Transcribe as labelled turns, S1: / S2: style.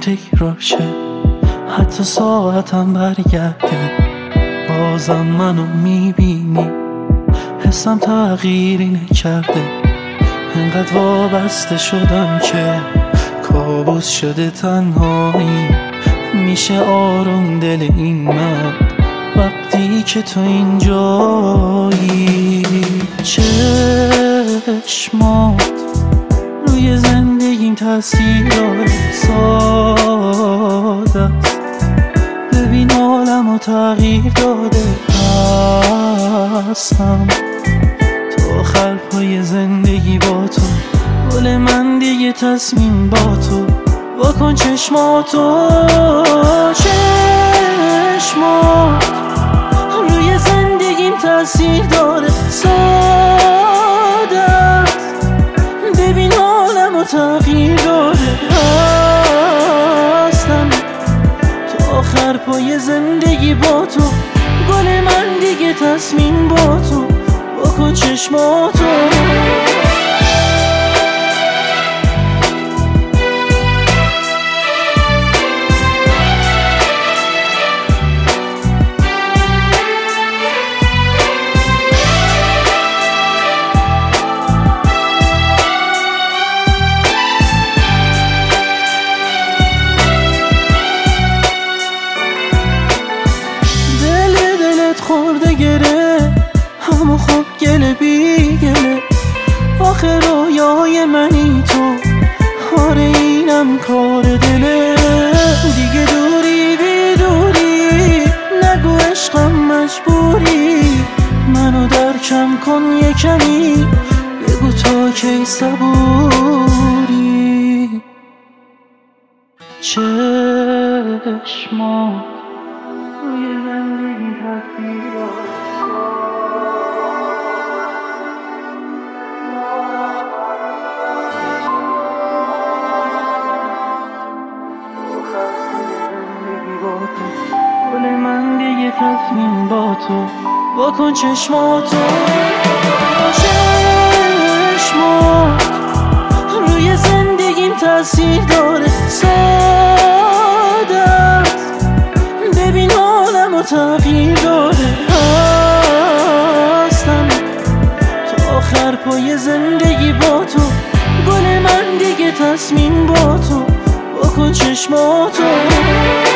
S1: تکرار شه، حتی ساعتم برگرده بازم منو میبینی. حسم تغییری نکرده، انقدر وابسته شدم که کابوس شده تنهایی. میشه آروم دل این من وقتی که تو اینجایی. چشمات روی زندگیم تاثیر داره، ساده است ببین عالمو تغییر داده. هستم تا آخر پای زندگی با تو، گل من دیگه تصمیم با تو. واکن چشماتو، چشمات روی زندگیم تاثیر داره، ساده است ببین عالمو تغییر داده. هستم تا آخر پای زندگی با تو، گل من دیگه تصمیم با تو. واکن چشماتو. خورده گره همو خوب گله بی گله، آخه رویای منی تو، آره اینم کار دله. دیگه دوری بی دوری نگو عشقم مجبوری، منو درکم کن یه کمی، بگو تا کی صبوری. چشمات روی زندگی تاثیر داره، گل من دیگه تصمیم با تو. واکن چشماتو، چشمات روی زندگیم تاثیر داره، ساده است ببین عالمو تغییر داده. هستم تا آخر پای زندگی با تو، گل من دیگه تصمیم با تو. واکن چشماتو.